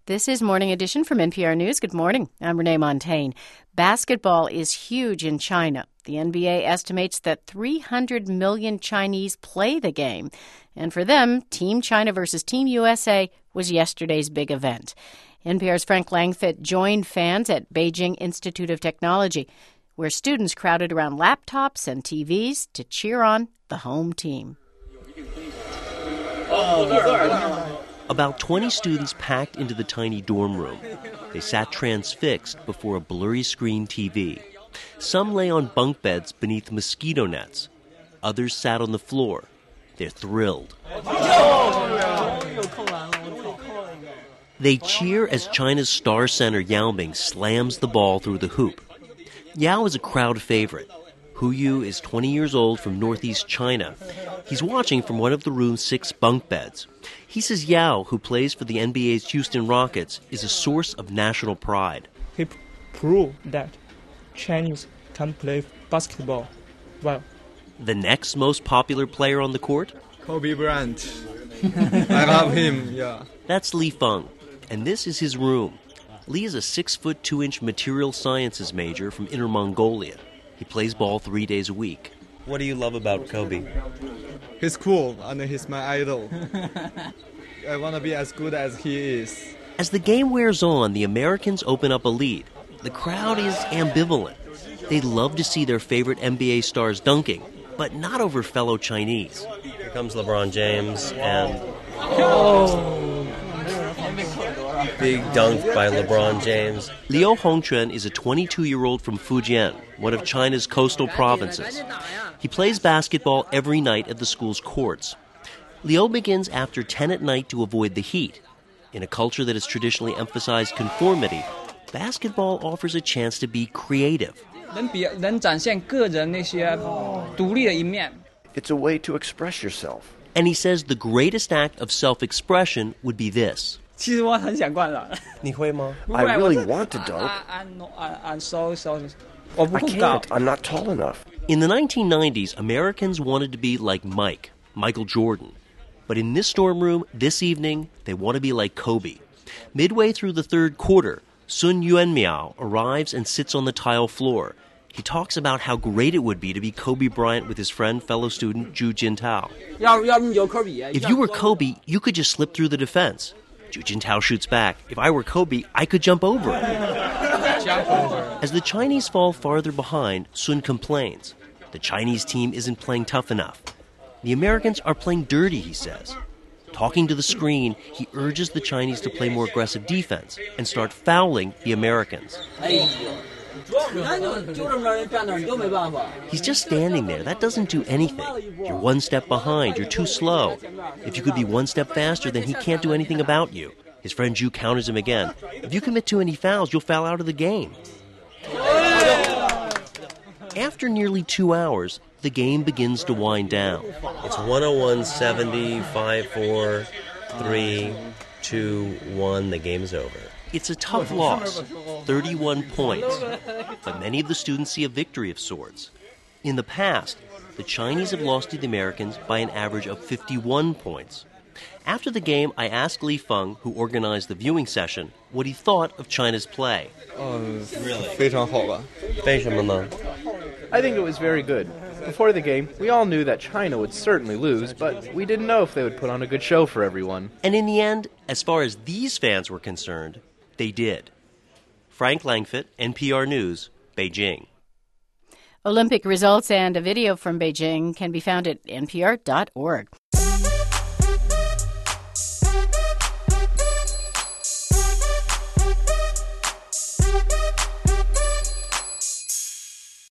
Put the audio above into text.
This is Morning Edition from NPR News. Good morning. I'm Renee Montaigne. Basketball is huge in China. The NBA estimates that 300 million Chinese play the game. And for them, Team China versus Team USA was yesterday's big event. NPR's Frank Langfitt joined fans at Beijing Institute of Technology, where students crowded around laptops and TVs to cheer on the home team. About 20 students packed into the tiny dorm room. They sat transfixed before a blurry screen TV. Some lay on bunk beds beneath mosquito nets. Others sat on the floor. They're thrilled. They cheer as China's star center Yao Ming slams the ball through the hoop. Yao is a crowd favorite. Hu Yu is 20 years old from northeast China. He's watching from one of the room's 6 bunk beds. He says Yao, who plays for the NBA's Houston Rockets, is a source of national pride. He proved that Chinese can play basketball well. The next most popular player on the court? Kobe Bryant. I love him, yeah. That's Li Feng, and this is his room. Li is a 6' 2" material sciences major from Inner Mongolia. He plays ball 3 days a week. What do you love about Kobe? He's cool, and he's my idol. I want to be as good as he is. As the game wears on, the Americans open up a lead. The crowd is ambivalent. They love to see their favorite NBA stars dunking, but not over fellow Chinese. Here comes LeBron James, and big dunk by LeBron James. Liu Hongquan is a 22-year-old from Fujian, one of China's coastal provinces. He plays basketball every night at the school's courts. Liu begins after 10 at night to avoid the heat. In a culture that has traditionally emphasized conformity, basketball offers a chance to be creative. It's a way to express yourself. And he says the greatest act of self-expression would be this. I really want to dunk. I can't. I'm not tall enough. In the 1990s, Americans wanted to be like Michael Jordan. But in this dorm room, this evening, they want to be like Kobe. Midway through the third quarter, Sun Yuanmiao arrives and sits on the tile floor. He talks about how great it would be to be Kobe Bryant with his friend, fellow student Zhu Jintao. If you were Kobe, you could just slip through the defense. Zhu Jintao shoots back. If I were Kobe, I could jump over it. As the Chinese fall farther behind, Sun complains. The Chinese team isn't playing tough enough. The Americans are playing dirty, he says. Talking to the screen, he urges the Chinese to play more aggressive defense and start fouling the Americans. He's just standing there. That doesn't do anything. You're one step behind. You're too slow. If you could be one step faster, then he can't do anything about you. His friend Zhu counters him again. If you commit too many fouls, you'll foul out of the game. After nearly 2 hours, the game begins to wind down. It's 101-70, 5-4, 3, 2, 1. The game's over. It's a tough loss, 31 points, but many of the students see a victory of sorts. In the past, the Chinese have lost to the Americans by an average of 51 points. After the game, I asked Li Feng, who organized the viewing session, what he thought of China's play. 非常好吧。 为什么呢? I think it was very good. Before the game, we all knew that China would certainly lose, but we didn't know if they would put on a good show for everyone. And in the end, as far as these fans were concerned, they did. Frank Langfitt, NPR News, Beijing. Olympic results and a video from Beijing can be found at npr.org.